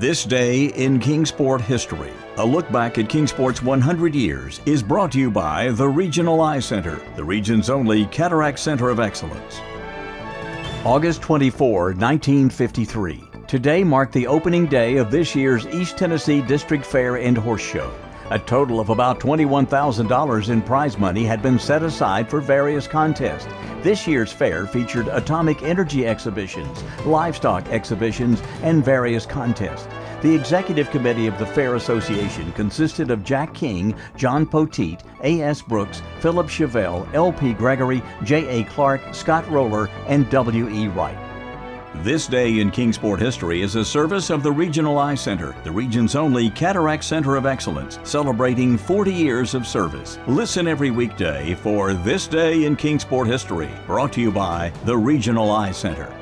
This Day in Kingsport History. A look back at Kingsport's 100 years is brought to you by the Regional Eye Center, the region's only cataract center of excellence. August 24, 1953. Today marked the opening day of this year's East Tennessee District Fair and Horse Show. A total of about $21,000 in prize money had been set aside for various contests. This year's fair featured atomic energy exhibitions, livestock exhibitions, and various contests. The executive committee of the Fair Association consisted of Jack King, John Poteet, A.S. Brooks, Philip Chevelle, L.P. Gregory, J.A. Clark, Scott Roller, and W.E. Wright. This Day in Kingsport History is a service of the Regional Eye Center, the region's only cataract center of excellence, celebrating 40 years of service. Listen every weekday for This Day in Kingsport History, brought to you by the Regional Eye Center.